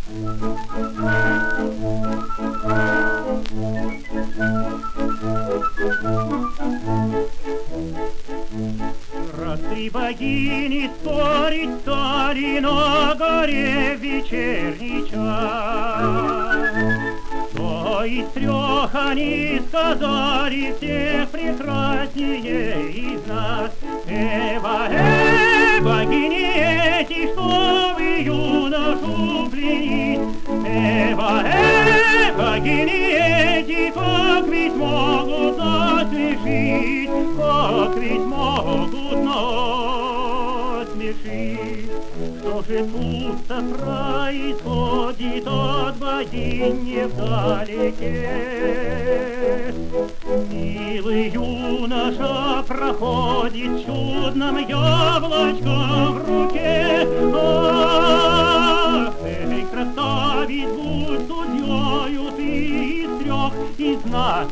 Раз три богини спорить стали на горе в вечерний час, то из трех они сказали всех прекраснее из нас. Богини эти, что вы юношу пленить. Богини эти, как ведь могут насмешить, как ведь могут насмешить. Что же тут-то происходит от богинь невдалеке? Милый юноша проходит с чудным яблочком в руке. Ах, эй, красавец, будь судьёю ты из трех из нас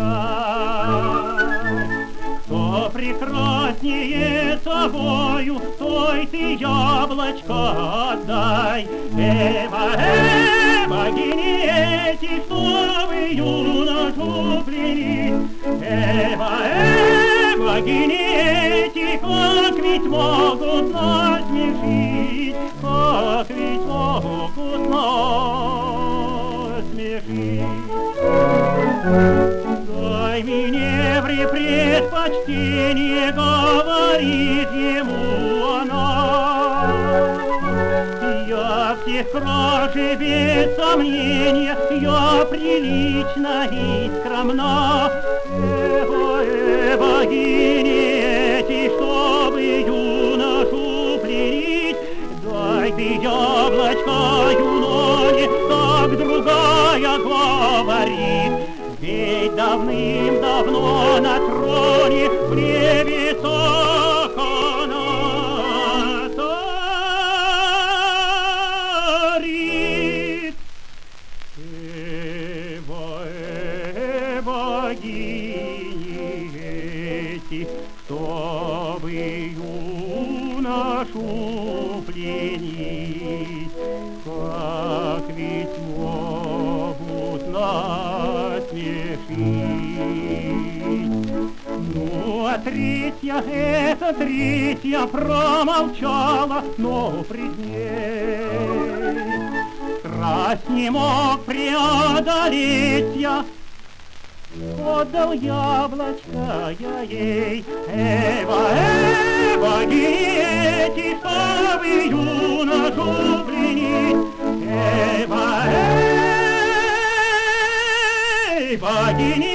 решай. Кто прекраснее собою, той ты яблочко отдай. Богини эти, что вы юношу пленить. Богини эти, как ведь могут насмешить, как ведь могут насмешить. Дай мне в предпочтение, говорит ему она. Я всех краше без сомнения, я прилична и скромна. Богини эти, чтобы юношу пленить, дай ты яблочко юноне, так другая говорит. Ведь давным-давно на троне в небесах она царит. Богини эти, чтобы юношу пленить, как ведь могут насмешить. Ну, а третья промолчала, но пред ней страсть не мог преодолеть я. Отдал яблочко я ей. Богини эти, чтобы юношу пленить. Богини